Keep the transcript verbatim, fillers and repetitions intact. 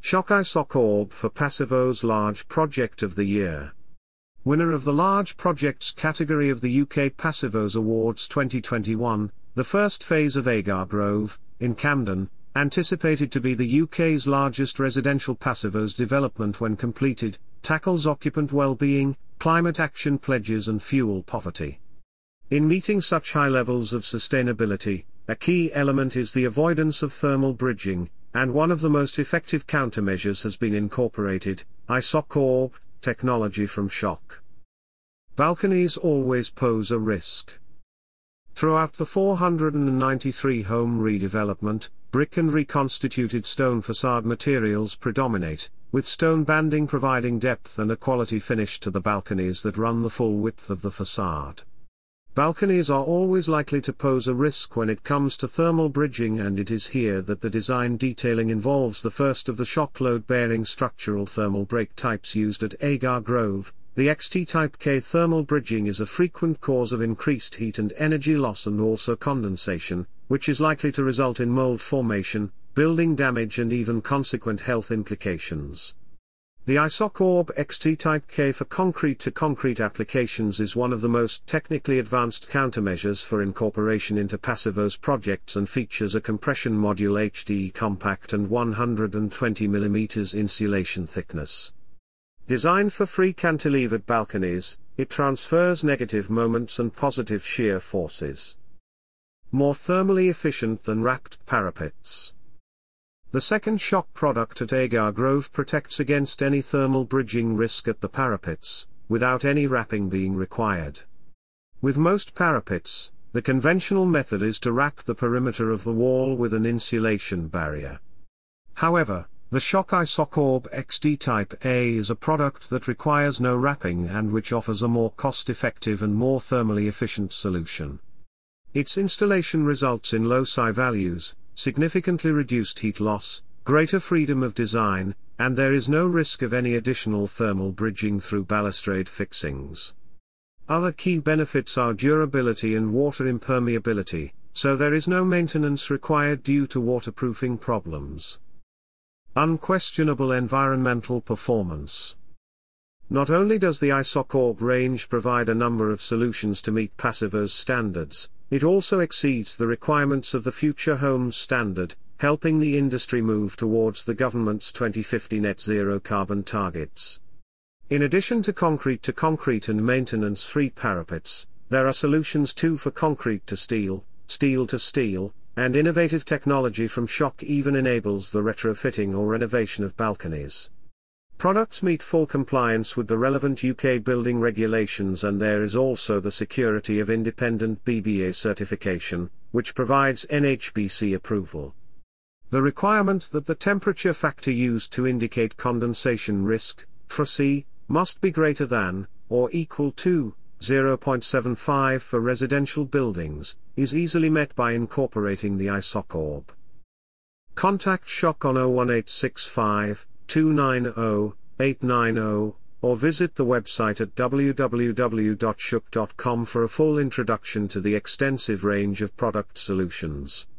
Shock ISOCORB for Passivo's Large Project of the Year. Winner of the Large Projects category of the U K Passivos Awards twenty twenty-one, the first phase of Agar Grove, in Camden, anticipated to be the U K's largest residential Passivos development when completed, tackles occupant well-being, climate action pledges and fuel poverty. In meeting such high levels of sustainability, a key element is the avoidance of thermal bridging, and one of the most effective countermeasures has been incorporated, ISOCORB, technology from Shock. Balconies always pose a risk. Throughout the four hundred ninety-three home redevelopment, brick and reconstituted stone facade materials predominate, with stone banding providing depth and a quality finish to the balconies that run the full width of the facade. Balconies are always likely to pose a risk when it comes to thermal bridging, and it is here that the design detailing involves the first of the Shock load-bearing structural thermal break types used at Agar Grove. The X T Type K thermal bridging is a frequent cause of increased heat and energy loss and also condensation, which is likely to result in mold formation, building damage and even consequent health implications. The ISOCORB X T Type K for concrete-to-concrete applications is one of the most technically advanced countermeasures for incorporation into Passivos projects and features a compression module H D E compact and one hundred twenty millimeter insulation thickness. Designed for free cantilevered balconies, it transfers negative moments and positive shear forces. More thermally efficient than wrapped parapets. The second Shock product at Agar Grove protects against any thermal bridging risk at the parapets, without any wrapping being required. With most parapets, the conventional method is to wrap the perimeter of the wall with an insulation barrier. However, the Shock ISOCORB X D Type A is a product that requires no wrapping and which offers a more cost-effective and more thermally efficient solution. Its installation results in low S I values, significantly reduced heat loss, greater freedom of design, and there is no risk of any additional thermal bridging through balustrade fixings. Other key benefits are durability and water impermeability, so there is no maintenance required due to waterproofing problems. Unquestionable environmental performance. Not only does the ISOCORB range provide a number of solutions to meet Passivos standards, it also exceeds the requirements of the Future Homes Standard, helping the industry move towards the government's twenty fifty net zero carbon targets. In addition to concrete-to-concrete and maintenance-free parapets, there are solutions too for concrete-to-steel, steel-to-steel, and innovative technology from Shock even enables the retrofitting or renovation of balconies. Products meet full compliance with the relevant U K building regulations, and there is also the security of independent B B A certification, which provides N H B C approval. The requirement that the temperature factor used to indicate condensation risk, F R C, must be greater than, or equal to, zero point seven five for residential buildings, is easily met by incorporating the ISOCORB. Contact Shock on zero one eight six five, two nine zero, eight nine zero, or visit the website at w w w dot shock dot com for a full introduction to the extensive range of product solutions.